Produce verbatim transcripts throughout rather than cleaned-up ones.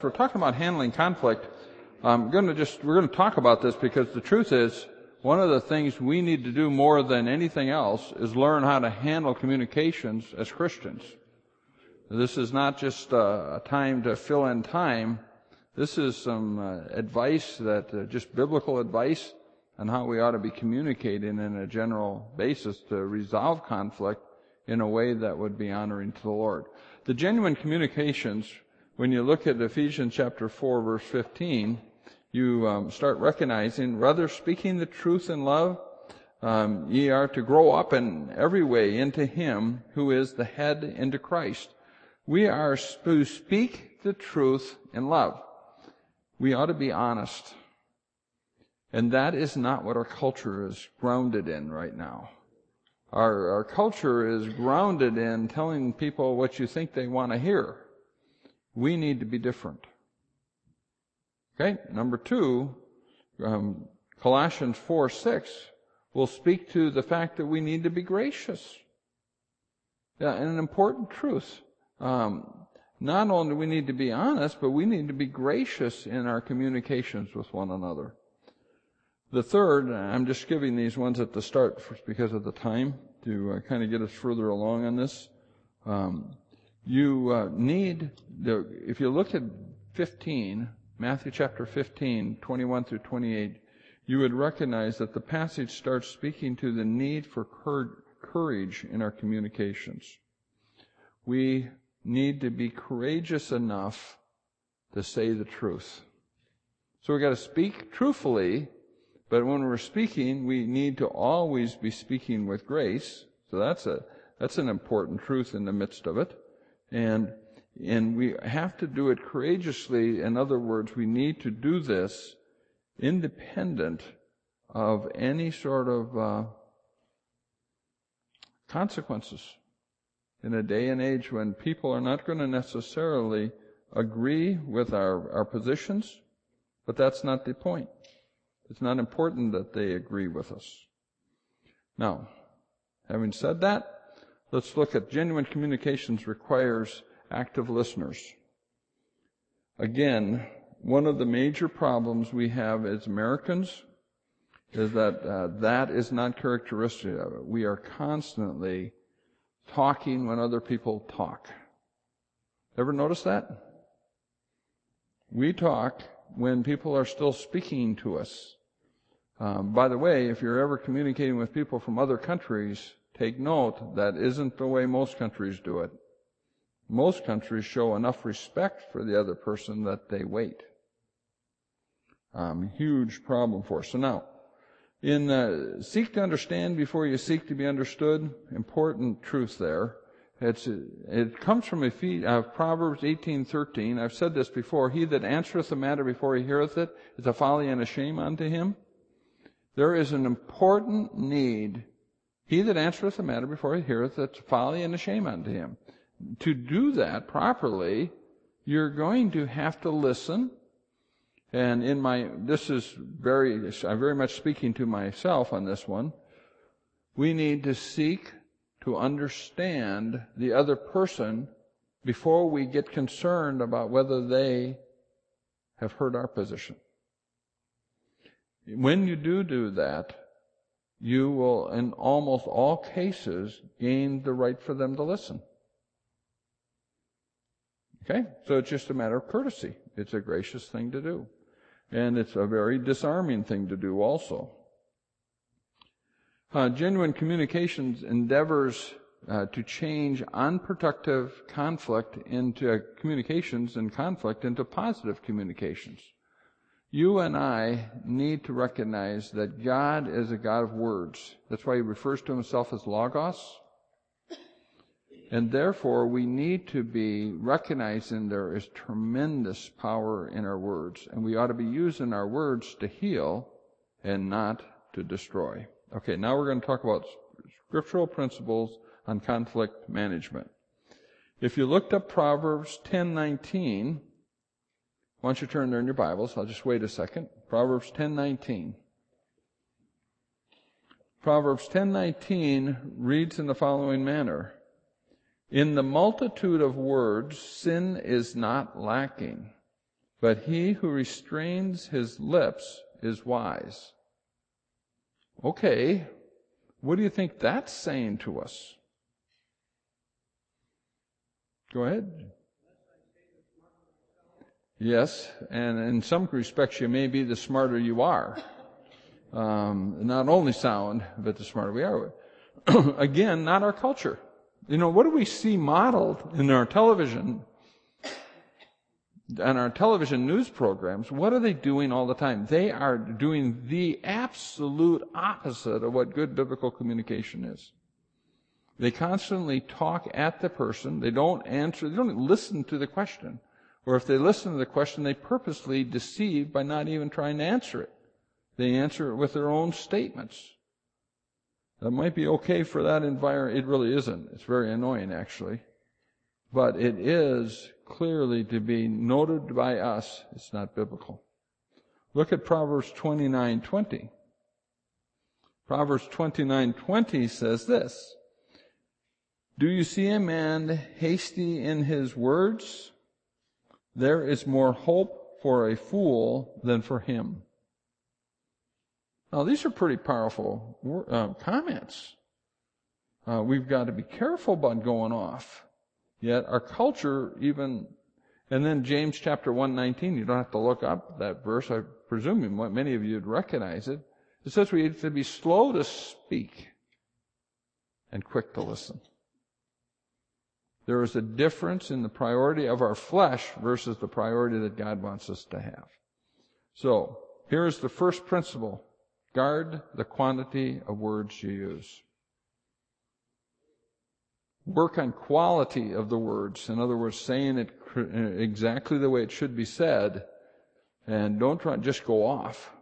We're talking about handling conflict. I'm going to just, we're going to talk about this because the truth is, one of the things we need to do more than anything else is learn how to handle communications as Christians. This is not just a time to fill in time. This is some uh, advice that, uh, just biblical advice on how we ought to be communicating in a general basis to resolve conflict in a way that would be honoring to the Lord. The genuine communications, when you look at Ephesians chapter four, verse fifteen, you um, start recognizing, rather speaking the truth in love, um, ye are to grow up in every way into Him who is the head, into Christ. We are to speak the truth in love. We ought to be honest. And that is not what our culture is grounded in right now. Our, our culture is grounded in telling people what you think they want to hear. We need to be different. Okay, number two, um, Colossians four six will speak to the fact that we need to be gracious. Yeah, and an important truth. Um, not only do we need to be honest, but we need to be gracious in our communications with one another. The third, I'm just giving these ones at the start because of the time to uh, kind of get us further along on this. Um, you uh, need, the, if you look at fifteen, Matthew chapter fifteen, twenty-one through twenty-eight, you would recognize that the passage starts speaking to the need for cur- courage in our communications. We need to be courageous enough to say the truth. So we've got to speak truthfully, but when we're speaking, we need to always be speaking with grace. So that's a that's an important truth in the midst of it. And and we have to do it courageously. In other words, we need to do this independent of any sort of uh, consequences. In a day and age when people are not going to necessarily agree with our, our positions, but that's not the point. It's not important that they agree with us. Now, having said that, let's look at genuine communications requires active listeners. Again, one of the major problems we have as Americans is that uh, that is not characteristic of it. We are constantly talking when other people talk. Ever notice that? We talk when people are still speaking to us. Um, by the way, if you're ever communicating with people from other countries, take note that isn't the way most countries do it. Most countries show enough respect for the other person that they wait. Um, huge problem for us. So now, in uh, seek to understand before you seek to be understood, important truth there. It's, it comes from Ephes- uh, Proverbs eighteen thirteen. I've said this before. He that answereth a matter before he heareth it is a folly and a shame unto him. There is an important need. He that answereth a matter before he heareth it is a folly and a shame unto him. To do that properly, you're going to have to listen. And in my, this is very, I'm very much speaking to myself on this one. We need to seek to understand the other person before we get concerned about whether they have heard our position. When you do do that, you will, in almost all cases, gain the right for them to listen. Okay? So it's just a matter of courtesy. It's a gracious thing to do. And it's a very disarming thing to do also. Uh, genuine communications endeavors uh, to change unproductive conflict into uh, communications and conflict into positive communications. You and I need to recognize that God is a God of words. That's why He refers to Himself as Logos. And therefore, we need to be recognizing there is tremendous power in our words. And we ought to be using our words to heal and not to destroy. Okay, now we're going to talk about scriptural principles on conflict management. If you looked up Proverbs ten nineteen, why don't you turn there in your Bibles? I'll just wait a second. Proverbs ten nineteen. Proverbs ten nineteen reads in the following manner. In the multitude of words, sin is not lacking, but he who restrains his lips is wise. Okay, what do you think that's saying to us? Go ahead. Yes, and in some respects you may be the smarter you are. Um, not only sound, but the smarter we are. Again, not our culture. You know, what do we see modeled in our television and our television news programs? What are they doing all the time? They are doing the absolute opposite of what good biblical communication is. They constantly talk at the person. They don't answer, they don't listen to the question. Or if they listen to the question, they purposely deceive by not even trying to answer it. They answer it with their own statements. That might be okay for that environment. It really isn't. It's very annoying, actually. But it is clearly to be noted by us. It's not biblical. Look at Proverbs twenty-nine twenty. Proverbs twenty-nine twenty says this: "Do you see a man hasty in his words? There is more hope for a fool than for him." Now, these are pretty powerful uh, comments. Uh, we've got to be careful about going off. Yet our culture even, and then James chapter one nineteen, you don't have to look up that verse. I presume many of you would recognize it. It says we have to be slow to speak and quick to listen. There is a difference in the priority of our flesh versus the priority that God wants us to have. So, here's the first principle. Guard the quantity of words you use. Work on quality of the words. In other words, saying it exactly the way it should be said, and don't try to just go off.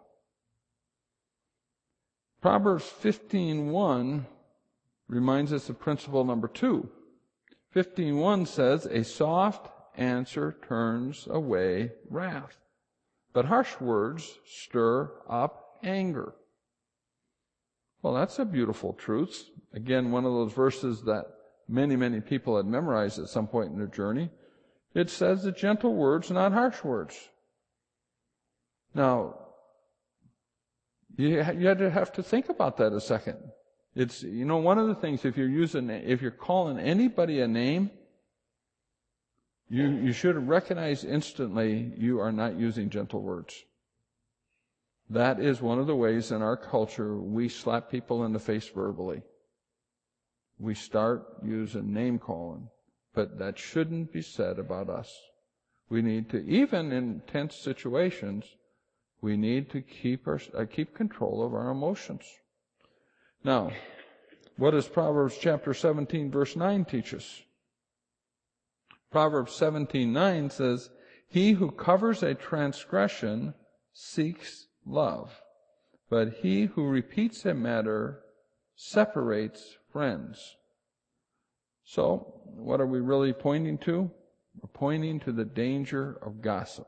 Proverbs fifteen one reminds us of principle number two. fifteen one says, "A soft answer turns away wrath, but harsh words stir up anger." Well, that's a beautiful truth. Again, one of those verses that many, many people had memorized at some point in their journey. It says the gentle words, not harsh words. Now, you you had to have to think about that a second. It's, you know, one of the things, if you're using, if you're calling anybody a name, you you should recognize instantly you are not using gentle words. That is one of the ways in our culture we slap people in the face verbally. We start using name calling, but that shouldn't be said about us. We need to, even in tense situations, we need to keep our uh, keep control of our emotions. Now, what does Proverbs chapter seventeen verse nine teach us? Proverbs seventeen nine says, "He who covers a transgression seeks love, but he who repeats a matter separates friends." So, what are we really pointing to? We're pointing to the danger of gossip.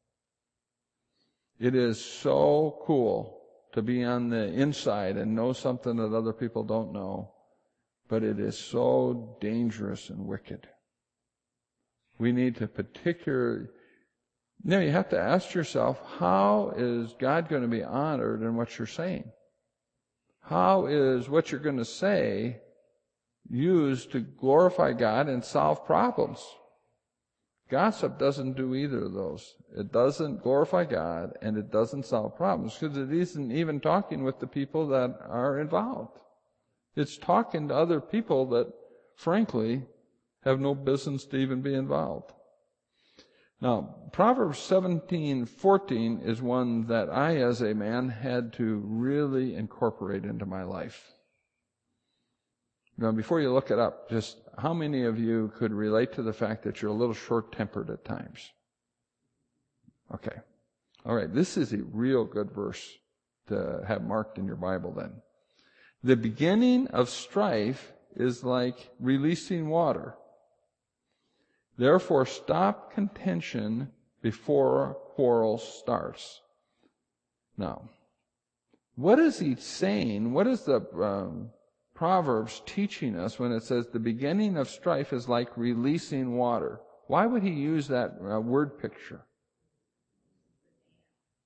It is so cool to be on the inside and know something that other people don't know, but it is so dangerous and wicked. We need to particularly, now you have to ask yourself, how is God going to be honored in what you're saying? How is what you're going to say used to glorify God and solve problems? Gossip doesn't do either of those. It doesn't glorify God, and it doesn't solve problems, because it isn't even talking with the people that are involved. It's talking to other people that, frankly, have no business to even be involved. Now, Proverbs seventeen fourteen is one that I, as a man, had to really incorporate into my life. Now, before you look it up, just how many of you could relate to the fact that you're a little short-tempered at times? Okay. All right, this is a real good verse to have marked in your Bible then. "The beginning of strife is like releasing water. Therefore, stop contention before quarrel starts." Now, what is he saying? What is the um, Proverbs teaching us when it says the beginning of strife is like releasing water? Why would he use that uh, word picture?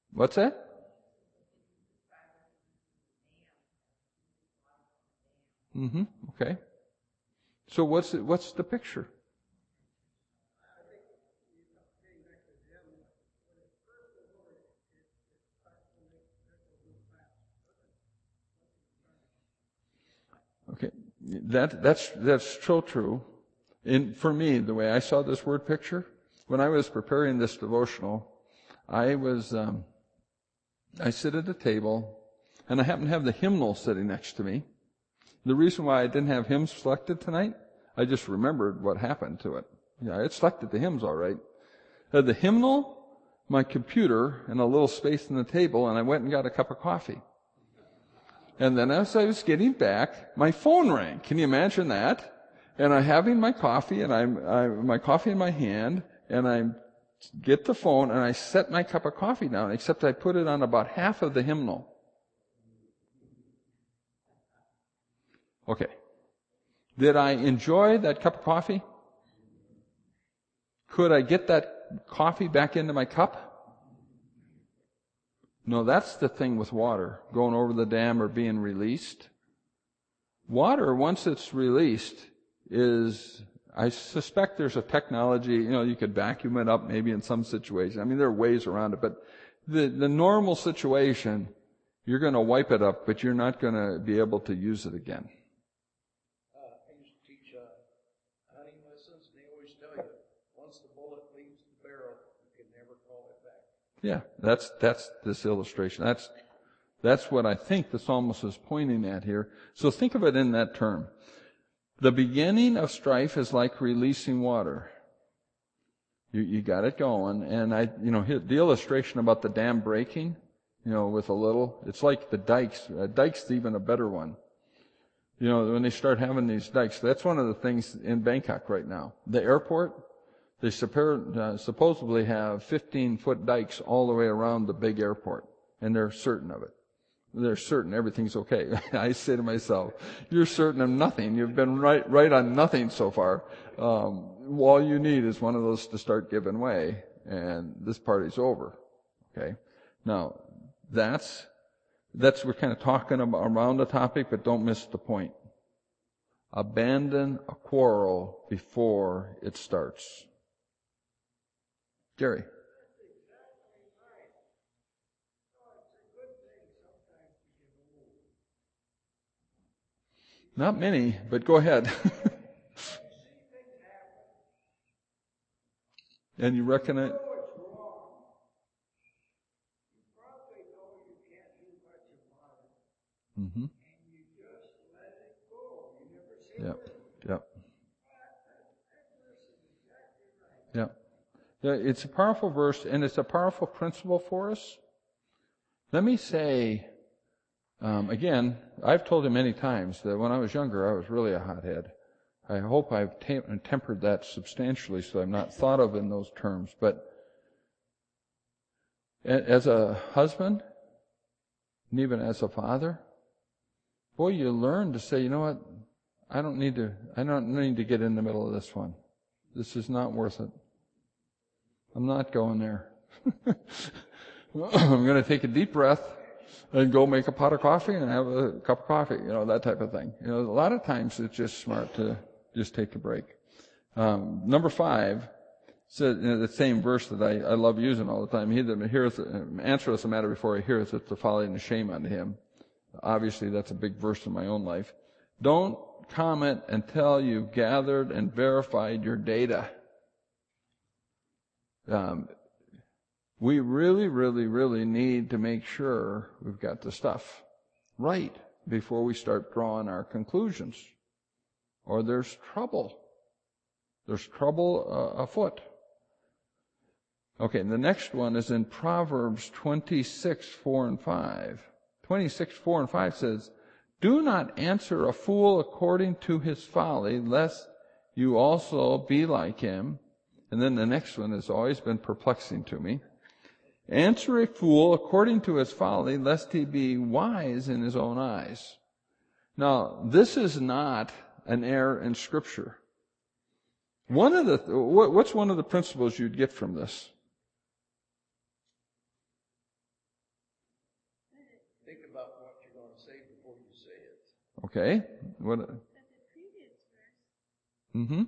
What's that? Mm-hmm. Okay. So what's it, what's the picture? Okay. That that's that's so true. In for me, the way I saw this word picture, when I was preparing this devotional, I was um, I sit at a table, and I happen to have the hymnal sitting next to me. The reason why I didn't have hymns selected tonight, I just remembered what happened to it. Yeah, I had selected the hymns all right. I had the hymnal, my computer, and a little space on the table, and I went and got a cup of coffee. And then as I was getting back, my phone rang. Can you imagine that? And I'm having my coffee, and I'm, I, my coffee in my hand, and I get the phone, and I set my cup of coffee down, except I put it on about half of the hymnal. Okay. Did I enjoy that cup of coffee? Could I get that coffee back into my cup? No, that's the thing with water, going over the dam or being released. Water, once it's released, is, I suspect there's a technology, you know, you could vacuum it up maybe in some situations. I mean, there are ways around it, but the, the normal situation, you're going to wipe it up, but you're not going to be able to use it again. Yeah, that's that's this illustration. That's that's what I think the psalmist is pointing at here. So think of it in that term. The beginning of strife is like releasing water. You you got it going, and I you know the illustration about the dam breaking, you know, with a little, it's like the dikes. A dike's even a better one. You know, when they start having these dikes, that's one of the things in Bangkok right now. The airport. They supposedly have fifteen-foot dikes all the way around the big airport, and they're certain of it. They're certain everything's okay. I say to myself, you're certain of nothing. You've been right right on nothing so far. Um, all you need is one of those to start giving way, and this party's over. Okay? Now, that's, that's we're kind of talking about around the topic, but don't miss the point. Abandon a quarrel before it starts. Gary. Not many, but go ahead. And you reckon it? Mm-hmm. Yep. Yep. Yep. Yeah, it's a powerful verse, and it's a powerful principle for us. Let me say, um, again, I've told him many times that when I was younger, I was really a hothead. I hope I've te- tempered that substantially so I'm not thought of in those terms. But as a husband, and even as a father, boy, you learn to say, you know what, I don't need to, I don't need to get in the middle of this one. This is not worth it. I'm not going there. I'm going to take a deep breath and go make a pot of coffee and have a cup of coffee, you know, that type of thing. You know, a lot of times it's just smart to just take a break. Um, number five, said in the same verse that I, I love using all the time, he that heareth, answereth the matter before he heareth it, the folly and the shame unto him. Obviously, that's a big verse in my own life. Don't comment until you've gathered and verified your data. Um, we really, really, really need to make sure we've got the stuff right before we start drawing our conclusions. Or there's trouble. There's trouble uh, afoot. Okay, the next one is in Proverbs twenty-six, four and five. twenty-six, four and five says, do not answer a fool according to his folly, lest you also be like him. And then the next one has always been perplexing to me. Answer a fool according to his folly, lest he be wise in his own eyes. Now, this is not an error in Scripture. One of the, what's one of the principles you'd get from this? Okay? What? Mm-hmm.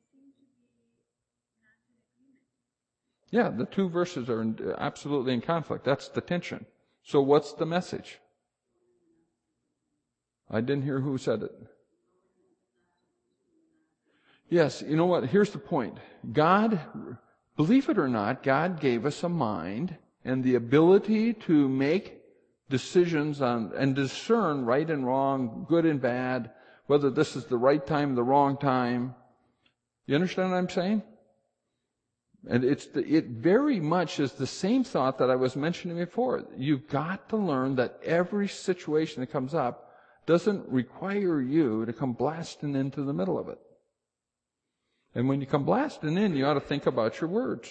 Yeah, the two verses are in, absolutely in conflict. That's the tension. So what's the message? I didn't hear who said it. Yes, you know what? Here's the point. God, believe it or not, God gave us a mind and the ability to make decisions on and discern right and wrong, good and bad, whether this is the right time, the wrong time. You understand what I'm saying? And it's the, it very much is the same thought that I was mentioning before. You've got to learn that every situation that comes up doesn't require you to come blasting into the middle of it. And when you come blasting in, you ought to think about your words.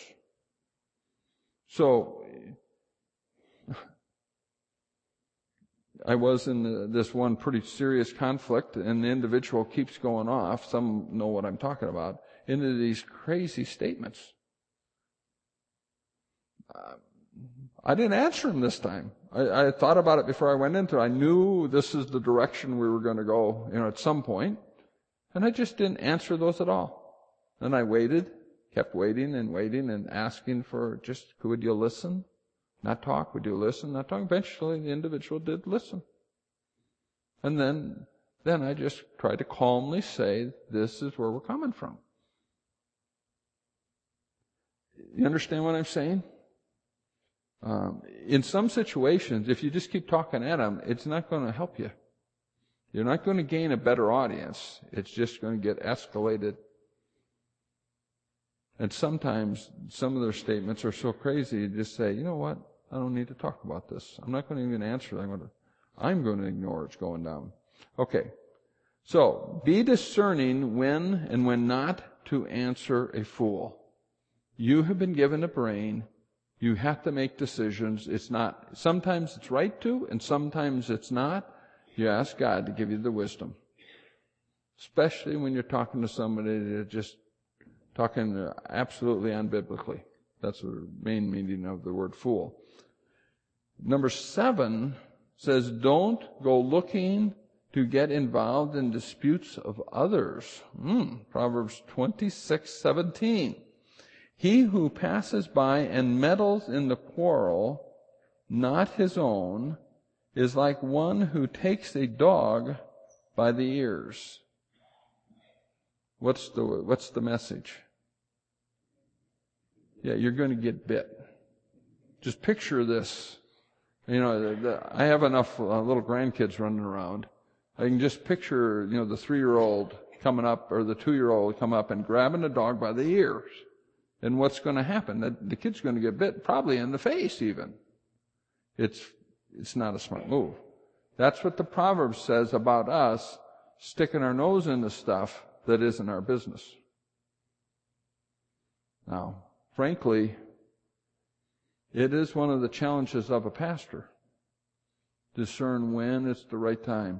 So, I was in the, this one pretty serious conflict, and the individual keeps going off, some know what I'm talking about, into these crazy statements. Uh, I didn't answer him this time. I, I thought about it before I went into it. I knew this is the direction we were going to go, you know, at some point, and I just didn't answer those at all. And I waited, kept waiting and waiting and asking for just, would you listen? Not talk, would you listen? Not talk. Eventually the individual did listen. And then, then I just tried to calmly say, this is where we're coming from. You understand what I'm saying? Um, in some situations, if you just keep talking at them, it's not going to help you. You're not going to gain a better audience. It's just going to get escalated. And sometimes some of their statements are so crazy, you just say, you know what? I don't need to talk about this. I'm not going to even answer it. I'm going to, I'm going to ignore it's going down. Okay. So, be discerning when and when not to answer a fool. You have been given a brain. You have to make decisions. It's not, sometimes it's right to, and sometimes it's not. You ask God to give you the wisdom. Especially when you're talking to somebody that just talking absolutely unbiblically. That's the main meaning of the word fool. Number seven says, don't go looking to get involved in disputes of others. Hmm. Proverbs twenty-six seventeen. He who passes by and meddles in the quarrel, not his own, is like one who takes a dog by the ears. What's the, what's the message? Yeah, you're going to get bit. Just picture this. You know, the, the, I have enough uh, little grandkids running around. I can just picture, you know, the three-year-old coming up, or the two-year-old come up and grabbing the dog by the ears. And what's going to happen? The, the kid's going to get bit, probably in the face even. It's, it's not a smart move. That's what the Proverbs says about us sticking our nose into stuff that isn't our business. Now, frankly, it is one of the challenges of a pastor. Discern when it's the right time.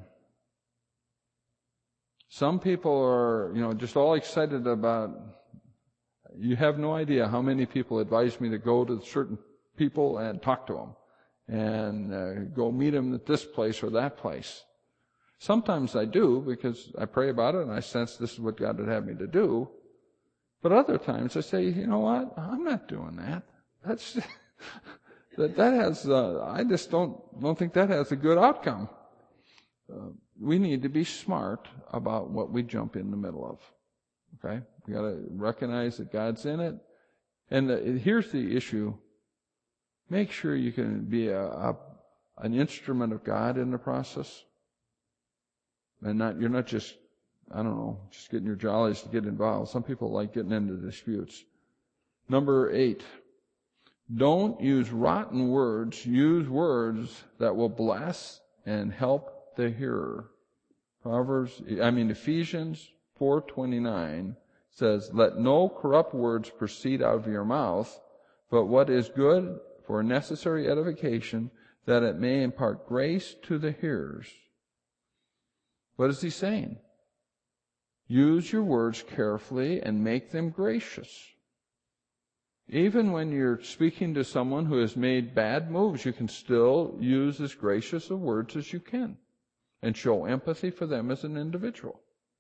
Some people are, you know, just all excited about, you have no idea how many people advise me to go to certain people and talk to them. And uh, go meet them at this place or that place. Sometimes I do because I pray about it and I sense this is what God would have me to do. But other times I say, you know what? I'm not doing that. That's that that has. Uh, I just don't don't think that has a good outcome. Uh, we need to be smart about what we jump in the middle of. Okay, we got to recognize that God's in it. And the, here's the issue: make sure you can be a, a an instrument of God in the process, and not you're not just. I don't know, just getting your jollies to get involved. Some people like getting into disputes. Number eight, don't use rotten words. Use words that will bless and help the hearer. Proverbs, I mean Ephesians four twenty-nine says, let no corrupt words proceed out of your mouth, but what is good for necessary edification, that it may impart grace to the hearers. What is he saying? Use your words carefully and make them gracious. Even when you're speaking to someone who has made bad moves, you can still use as gracious of words as you can. and show empathy for them as an individual.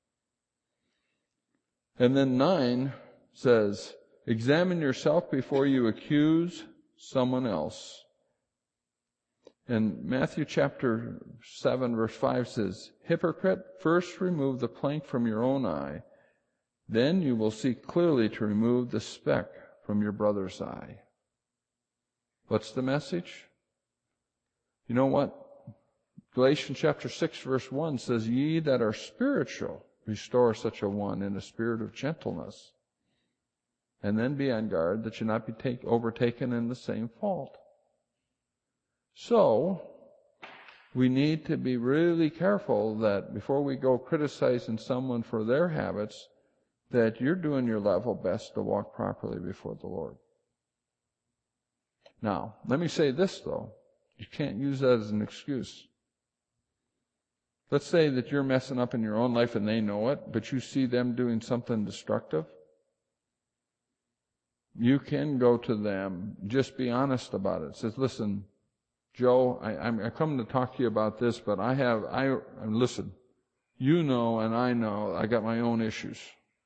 And then nine says, examine yourself before you accuse someone else. And Matthew chapter seven verse five says, hypocrite, first remove the plank from your own eye, then you will see clearly to remove the speck from your brother's eye. What's the message? You know what? Galatians chapter six verse one says, ye that are spiritual, restore such a one in a spirit of gentleness. And then be on guard that you not be take, overtaken in the same fault. So, we need to be really careful that before we go criticizing someone for their habits, that you're doing your level best to walk properly before the Lord. Now, let me say this though. You can't use that as an excuse. Let's say that you're messing up in your own life and they know it, but you see them doing something destructive. You can go to them, just be honest about it. Says, listen, Joe, I, I'm I come to talk to you about this, but I have, I, listen, you know and I know I got my own issues.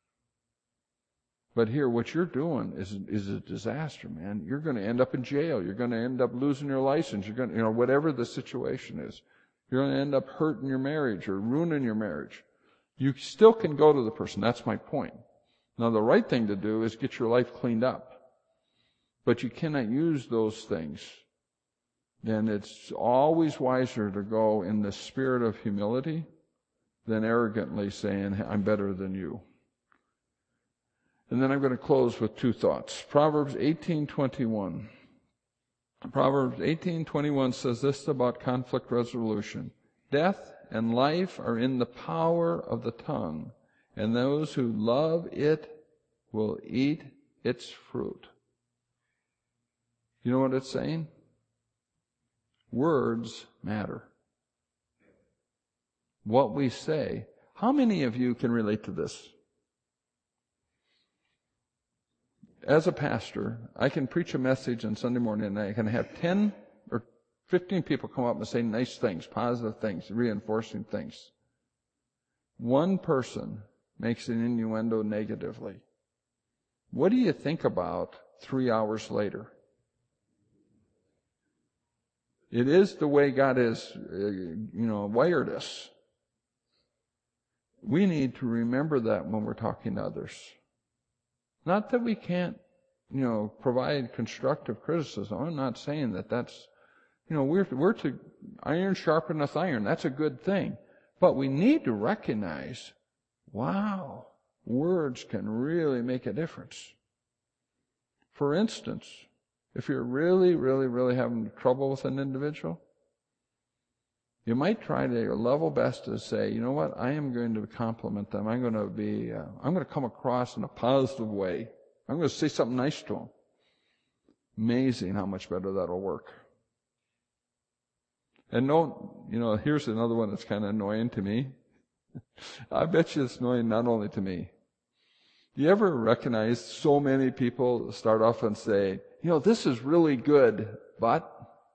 But here, what you're doing is, is a disaster, man. You're going to end up in jail. You're going to end up losing your license. You're going to, you know, whatever the situation is. You're going to end up hurting your marriage or ruining your marriage. You still can go to the person. That's my point. Now, the right thing to do is get your life cleaned up. But you cannot use those things. Then it's always wiser to go in the spirit of humility than arrogantly saying, I'm better than you. And then I'm going to close with two thoughts. Proverbs eighteen twenty-one. Proverbs eighteen twenty-one says this about conflict resolution. Death and life are in the power of the tongue, and those who love it will eat its fruit. You know what it's saying? Words matter. What we say. How many of you can relate to this? As a pastor, I can preach a message on Sunday morning and I can have ten or fifteen people come up and say nice things, positive things, reinforcing things. One person makes an innuendo negatively. What do you think about three hours later? It is the way God has, you know, wired us. We need to remember that when we're talking to others. Not that we can't, you know, provide constructive criticism. I'm not saying that that's, you know, we're, we're to, iron sharpeneth iron. That's a good thing. But we need to recognize, wow, words can really make a difference. For instance, if you're really, really, really having trouble with an individual, you might try to your level best to say, you know what, I am going to compliment them. I'm going to be, uh, I'm going to come across in a positive way. I'm going to say something nice to them. Amazing how much better that'll work. And no, you know, here's another one that's kind of annoying to me. I bet you it's annoying not only to me. Do you ever recognize so many people start off and say, you know, this is really good, but...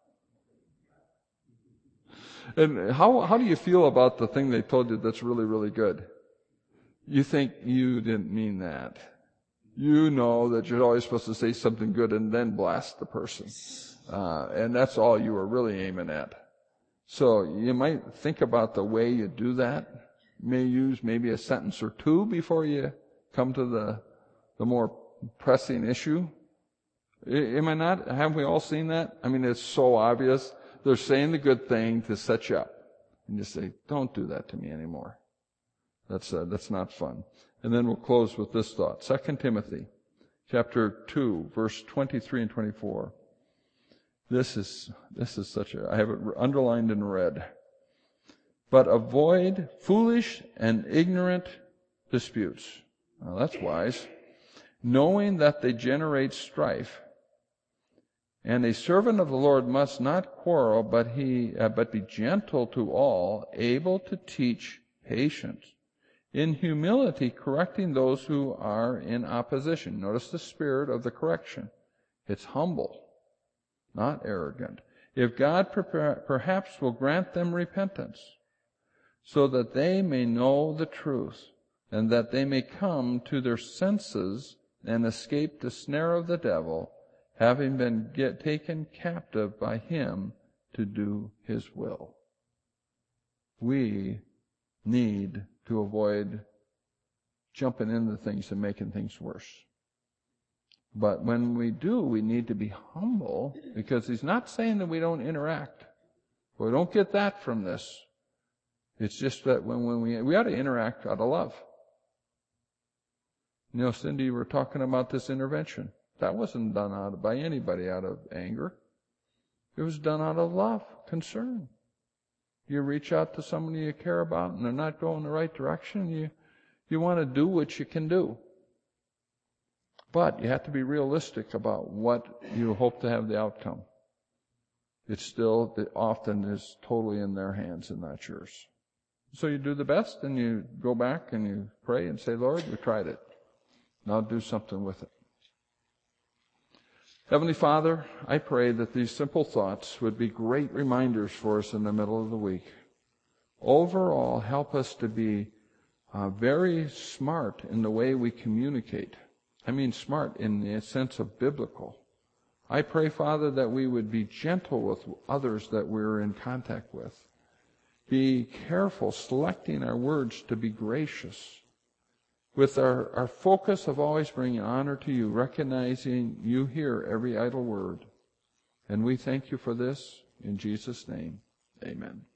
And how how do you feel about the thing they told you that's really, really good? You think you didn't mean that. You know that you're always supposed to say something good and then blast the person. Uh, and that's all you were really aiming at. So you might think about the way you do that. You may use maybe a sentence or two before you come to the the more pressing issue. Am I not? Have we all seen that? I mean, it's so obvious. They're saying the good thing to set you up. And you say, don't do that to me anymore. That's uh, that's not fun. And then we'll close with this thought. Second Timothy chapter two, verse twenty-three and twenty-four. This is this is such a, I have it underlined in red. But avoid foolish and ignorant disputes. Now that's wise. Knowing that they generate strife. And a servant of the Lord must not quarrel, but he, uh, but be gentle to all, able to teach patience, in humility correcting those who are in opposition. Notice the spirit of the correction. It's humble, not arrogant. If God per- perhaps will grant them repentance, so that they may know the truth, and that they may come to their senses and escape the snare of the devil, having been get taken captive by him to do his will. We need to avoid jumping into things and making things worse. But when we do, we need to be humble, because he's not saying that we don't interact. We don't get that from this. It's just that when, when we, we ought to interact out of love. You know, Cindy, we're talking about this intervention. That wasn't done out of, by anybody out of anger. It was done out of love, concern. You reach out to somebody you care about and they're not going the right direction. You, you want to do what you can do. But you have to be realistic about what you hope to have the outcome. It still it often is totally in their hands and not yours. So you do the best, and you go back and you pray and say, Lord, we tried it. Now do something with it. Heavenly Father, I pray that these simple thoughts would be great reminders for us in the middle of the week. Overall, help us to be uh, very smart in the way we communicate. I mean smart in the sense of biblical. I pray, Father, that we would be gentle with others that we're in contact with. Be careful selecting our words to be gracious, with our, our focus of always bringing honor to you, recognizing you hear every idle word. And we thank you for this in Jesus' name. Amen.